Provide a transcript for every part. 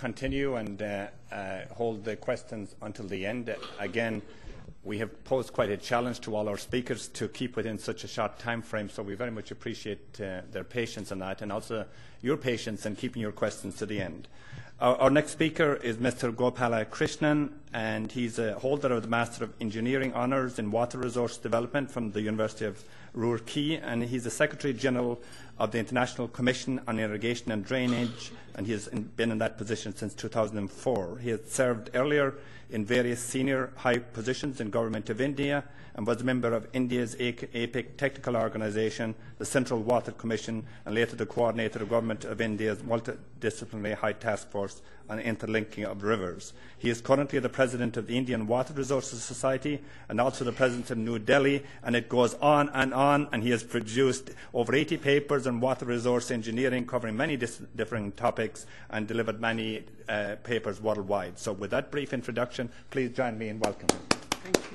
continue and hold the questions until the end. Again, we have posed quite a challenge to all our speakers to keep within such a short time frame, so we very much appreciate their patience on that, and also your patience in keeping your questions to the end. Our next speaker is Mr. Gopala Krishnan, and he's a holder of the Master of Engineering Honours in Water Resource Development from the University of Roorkee, and he's the Secretary General of the International Commission on Irrigation and Drainage, and he has been in that position since 2004. He has served earlier in various senior high positions in Government of India and was a member of India's APIC Technical Organisation, the Central Water Commission, and later the coordinator of Government of India's Multidisciplinary High Task Force on Interlinking of Rivers. He is currently the President of the Indian Water Resources Society and also the President of New Delhi, and it goes on, and he has produced over 80 papers on water resource engineering covering many different topics and delivered many papers worldwide. So with that brief introduction, please join me in welcoming him. Thank you.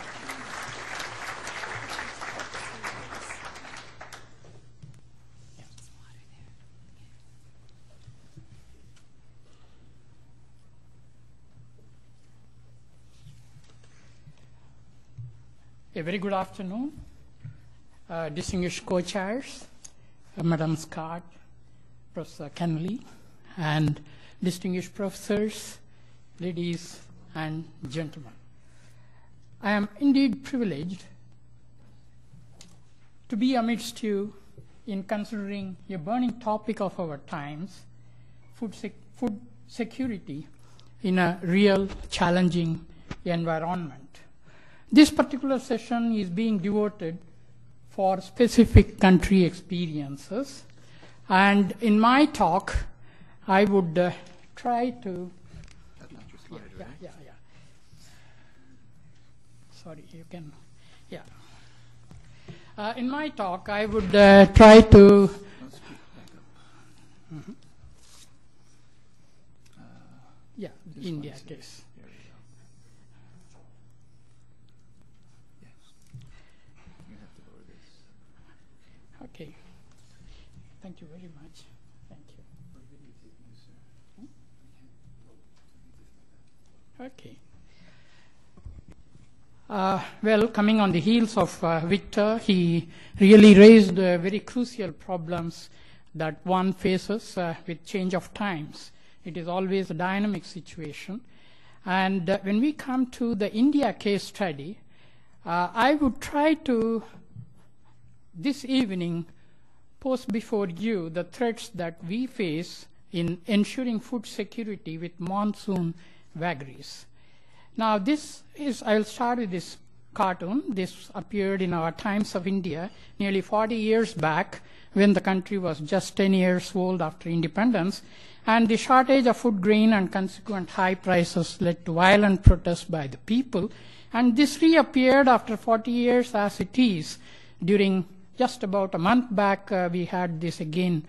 A very good afternoon, distinguished co-chairs, Madam Scott, Professor Kennelly, and distinguished professors, ladies and gentlemen. I am indeed privileged to be amidst you in considering a burning topic of our times, food security in a real challenging environment. This particular session is being devoted for specific country experiences, and in my talk, I would try to. That's not your slide, right? Yeah. Sorry, you can. Yeah. In my talk, I would try to. Yeah, India case. Okay. Thank you very much. Thank you. Okay. Well, coming on the heels of Victor, he really raised very crucial problems that one faces with change of times. It is always a dynamic situation. And when we come to the India case study, I would try to this evening pose before you the threats that we face in ensuring food security with monsoon vagaries. Now I'll start with this cartoon. This appeared in our Times of India nearly 40 years back when the country was just 10 years old after independence, and the shortage of food grain and consequent high prices led to violent protests by the people, and this reappeared after 40 years as it is. During just about a month back, we had this again,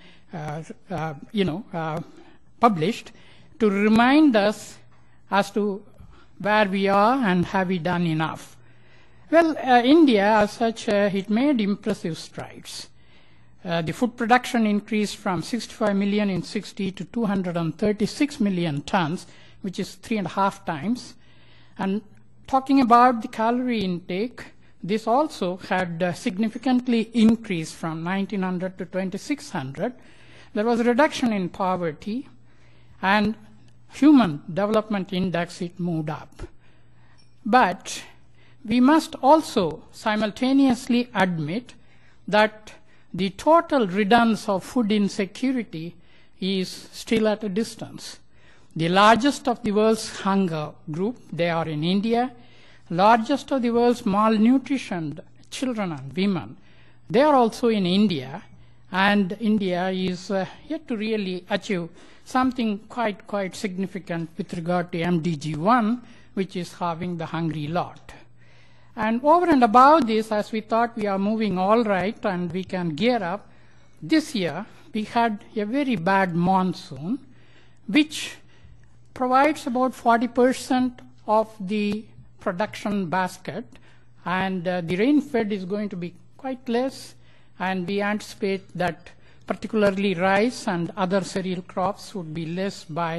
published to remind us as to where we are and have we done enough. Well, India, as such, it made impressive strides. The food production increased from 65 million in 60 to 236 million tons, which is 3.5 times. And talking about the calorie intake, this also had significantly increased from 1900 to 2600. There was a reduction in poverty, and Human Development Index, it moved up. But we must also simultaneously admit that the total riddance of food insecurity is still at a distance. The largest of the world's hunger group, they are in India. Largest of the world's malnutritioned children and women, they are also in India, and India is yet to really achieve something quite significant with regard to MDG 1, which is halving the hungry lot. And over and above this, as we thought we are moving all right and we can gear up, this year we had a very bad monsoon, which provides about 40% of the production basket, and the rain-fed is going to be quite less, and we anticipate that particularly rice and other cereal crops would be less by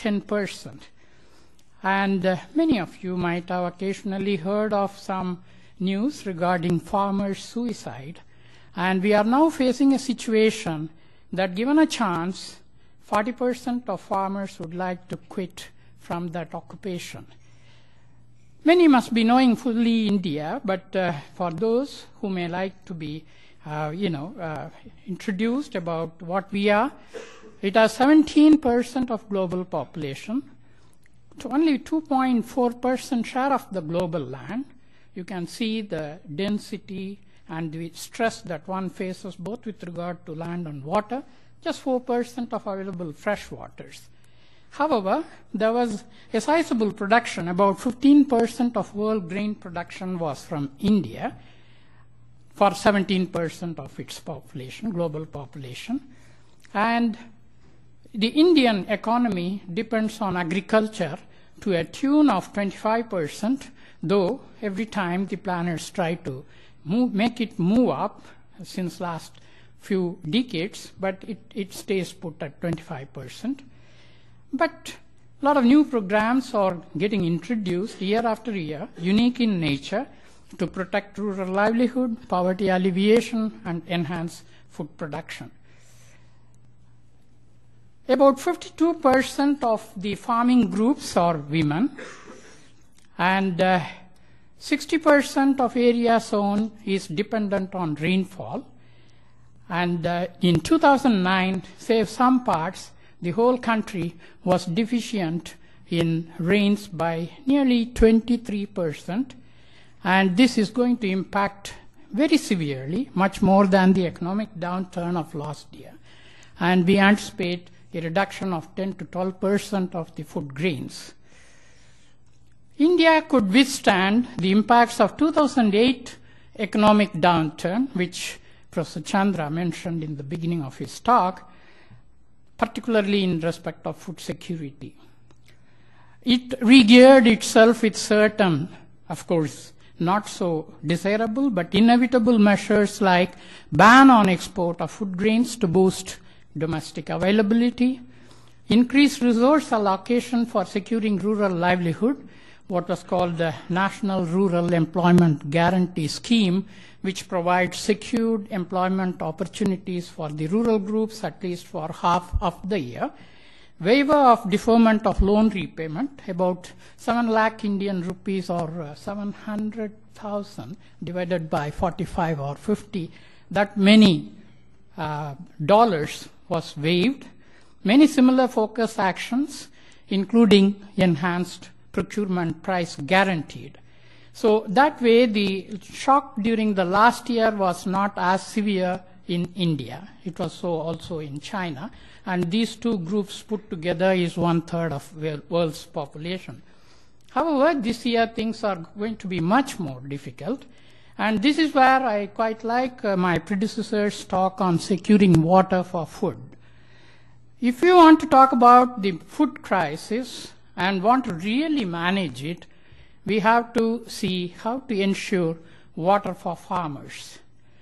10%. And many of you might have occasionally heard of some news regarding farmers' suicide. And we are now facing a situation that, given a chance, 40% of farmers would like to quit from that occupation. Many must be knowing fully India, but for those who may like to be introduced about what we are, it has 17% of global population, to only 2.4% share of the global land. You can see the density and the stress that one faces both with regard to land and water, just 4% of available fresh waters. However, there was a sizable production. About 15% of world grain production was from India for 17% of its population, global population. And the Indian economy depends on agriculture to a tune of 25%, though every time the planners try to make it move up since last few decades, but it stays put at 25%. But a lot of new programs are getting introduced year after year, unique in nature, to protect rural livelihood, poverty alleviation, and enhance food production. About 52% of the farming groups are women, and 60% of area zone is dependent on rainfall. And in 2009, save some parts, the whole country was deficient in rains by nearly 23%, and this is going to impact very severely, much more than the economic downturn of last year. And we anticipate a reduction of 10 to 12% of the food grains. India could withstand the impacts of 2008 economic downturn, which Professor Chandra mentioned in the beginning of his talk, particularly in respect of food security. It regeared itself with certain, of course, not so desirable but inevitable measures like ban on export of food grains to boost domestic availability, increased resource allocation for securing rural livelihood, what was called the National Rural Employment Guarantee Scheme, which provides secured employment opportunities for the rural groups at least for half of the year. Waiver of deferment of loan repayment, about 7 lakh Indian rupees or 700,000 divided by 45 or 50, that many dollars was waived. Many similar focus actions, including enhanced procurement price guaranteed. So that way, the shock during the last year was not as severe in India. It was so also in China. And these two groups put together is 1/3 of the world's population. However, this year things are going to be much more difficult. And this is where I quite like my predecessor's talk on securing water for food. If you want to talk about the food crisis and want to really manage it, we have to see how to ensure water for farmers.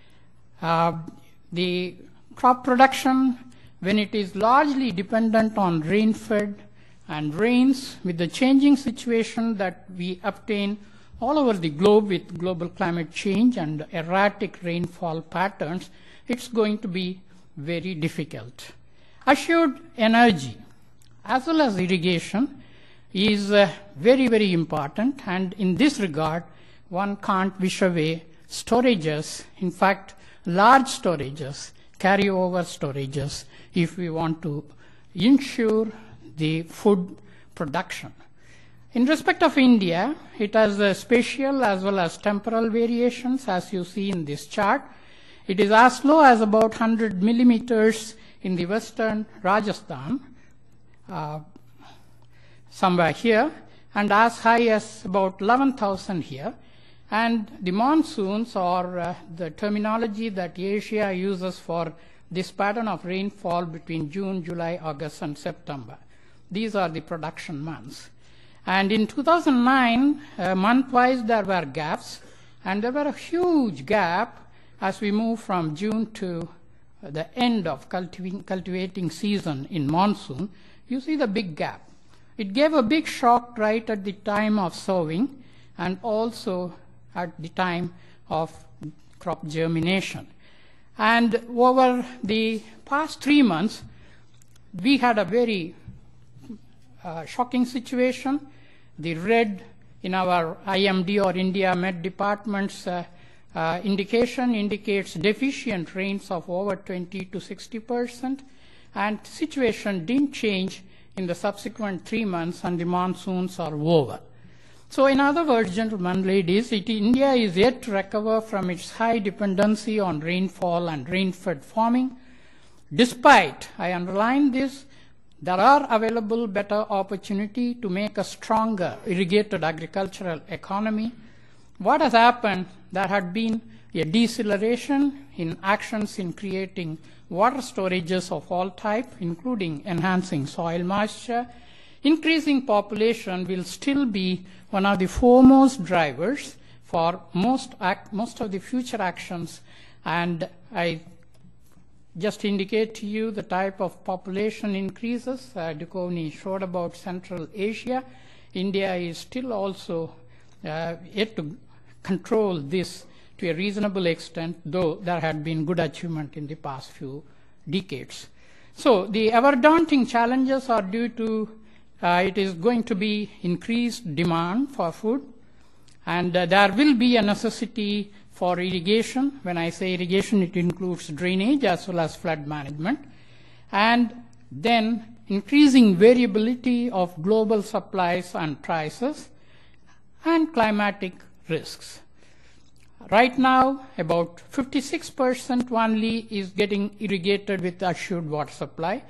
The crop production, when it is largely dependent on rain-fed and rains, with the changing situation that we obtain all over the globe with global climate change and erratic rainfall patterns, it's going to be very difficult. Assured energy, as well as irrigation, is very, very important, and in this regard, one can't wish away storages, in fact, large storages, carryover storages, if we want to ensure the food production. In respect of India, it has spatial as well as temporal variations, as you see in this chart. It is as low as about 100 millimeters in the western Rajasthan, somewhere here, and as high as about 11,000 here. And the monsoons, or the terminology that Asia uses for this pattern of rainfall between June, July, August, and September. These are the production months. And in 2009, month-wise, there were gaps, and there were a huge gap as we move from June to the end of cultivating season in monsoon. You see the big gap. it gave a big shock right at the time of sowing and also at the time of crop germination. And over the past 3 months, we had a very shocking situation. The red in our IMD or India Met Department's indication indicates deficient rains of over 20 to 60%, and the situation didn't change in the subsequent 3 months, and the monsoons are over. So in other words, gentlemen, ladies, India is yet to recover from its high dependency on rainfall and rain-fed farming. Despite, I underline this, there are available better opportunity to make a stronger irrigated agricultural economy. What has happened? There had been a deceleration in actions in creating water storages of all type, including enhancing soil moisture. Increasing population will still be one of the foremost drivers for most of the future actions, and I just indicate to you the type of population increases. Duchovny showed about Central Asia. India is still also yet to control this to a reasonable extent, though there had been good achievement in the past few decades. So the ever-daunting challenges are due to it is going to be increased demand for food, and there will be a necessity for irrigation. When I say irrigation, it includes drainage as well as flood management, and then increasing variability of global supplies and prices, and climatic risks. Right now, about 56% only is getting irrigated with assured water supply,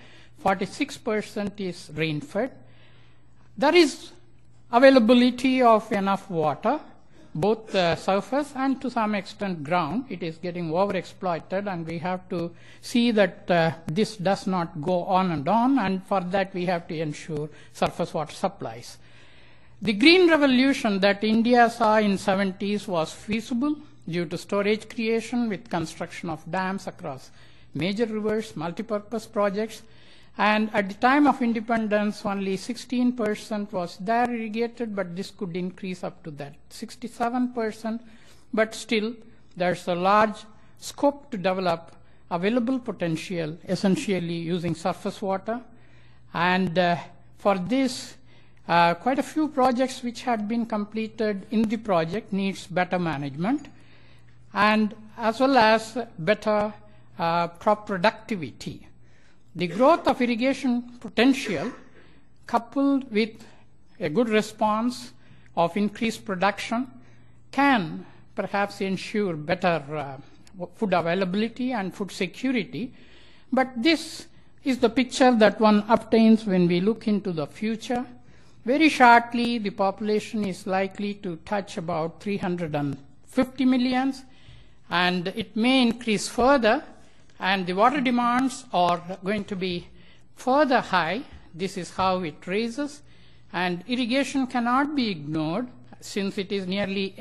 46% is rain-fed. There is availability of enough water, both surface and to some extent ground. It is getting overexploited, and we have to see that this does not go on, and for that we have to ensure surface water supplies. The green revolution that India saw in 70s was feasible due to storage creation with construction of dams across major rivers, multipurpose projects. And at the time of independence, only 16% was there irrigated, but this could increase up to that 67%. But still, there's a large scope to develop available potential, essentially using surface water. And for this, quite a few projects which had been completed in the project needs better management, and as well as better crop productivity. The growth of irrigation potential, coupled with a good response of increased production, can perhaps ensure better food availability and food security. But this is the picture that one obtains when we look into the future. Very shortly, the population is likely to touch about 350 million, and it may increase further, and the water demands are going to be further high. This is how it raises, and irrigation cannot be ignored since it is nearly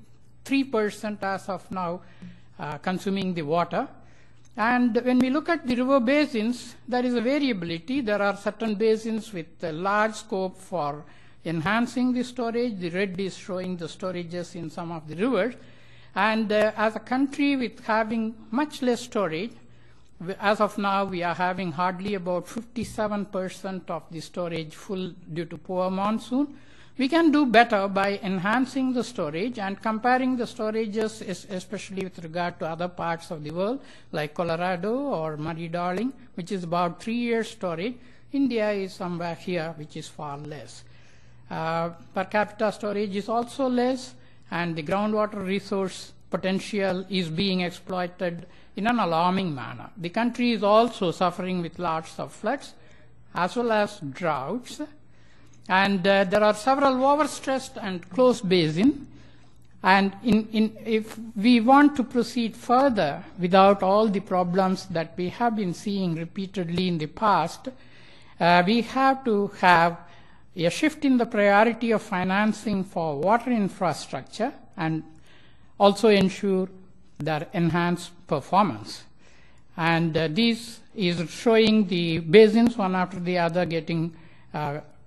83% as of now consuming the water. And when we look at the river basins, there is a variability. There are certain basins with a large scope for enhancing the storage. The red is showing the storages in some of the rivers. And as a country with having much less storage, as of now, we are having hardly about 57% of the storage full due to poor monsoon. We can do better by enhancing the storage and comparing the storages, especially with regard to other parts of the world, like Colorado or Murray-Darling, which is about 3 years storage. India is somewhere here, which is far less. Per capita storage is also less, and the groundwater resource potential is being exploited in an alarming manner. The country is also suffering with lots of floods as well as droughts, and there are several overstressed and closed basins. And if we want to proceed further without all the problems that we have been seeing repeatedly in the past, we have to have a shift in the priority of financing for water infrastructure and also ensure their enhanced performance. And this is showing the basins one after the other getting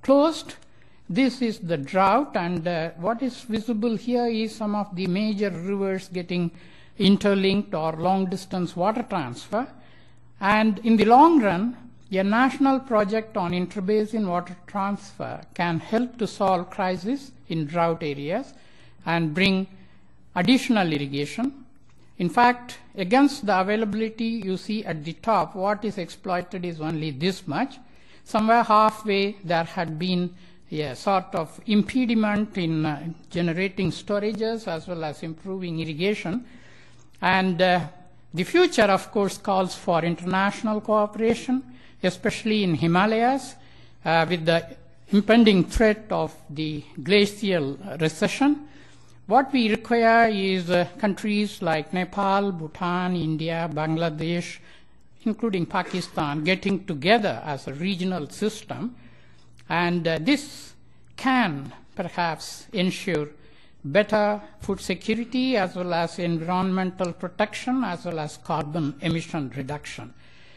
closed. This is the drought, and what is visible here is some of the major rivers getting interlinked or long-distance water transfer. And in the long run, a national project on interbasin water transfer can help to solve crisis in drought areas and bring additional irrigation. In fact, against the availability, you see at the top, what is exploited is only this much. Somewhere halfway, there had been a sort of impediment in generating storages as well as improving irrigation. And the future, of course, calls for international cooperation, especially in Himalayas, with the impending threat of the glacial recession. What we require is countries like Nepal, Bhutan, India, Bangladesh, including Pakistan, getting together as a regional system. And this can perhaps ensure better food security as well as environmental protection as well as carbon emission reduction.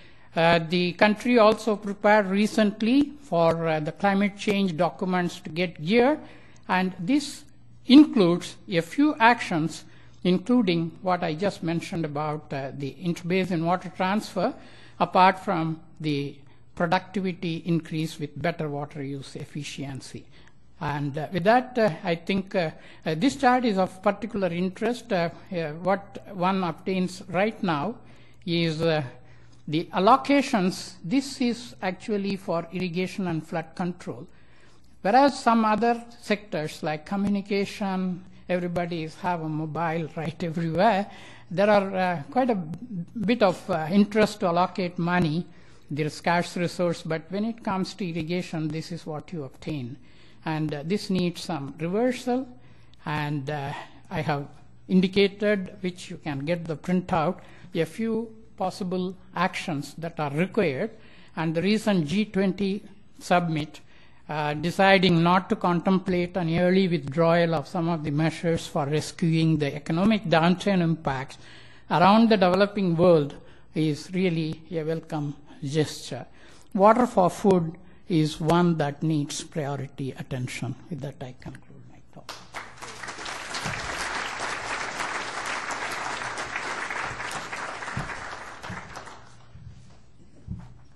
The country also prepared recently for the climate change documents to get gear, and this includes a few actions, including what I just mentioned about the interbasin water transfer, apart from the productivity increase with better water use efficiency. And with that, I think this chart is of particular interest. What one obtains right now is the allocations. This is actually for irrigation and flood control. Whereas some other sectors like communication, everybody have a mobile right everywhere, there are quite a bit of interest to allocate money. There is scarce resource, but when it comes to irrigation, this is what you obtain. And this needs some reversal, and I have indicated, which you can get the printout, a few possible actions that are required. And the recent G20 summit deciding not to contemplate an early withdrawal of some of the measures for rescuing the economic downturn impacts around the developing world is really a welcome gesture. Water for food is one that needs priority attention. With that, I conclude my talk.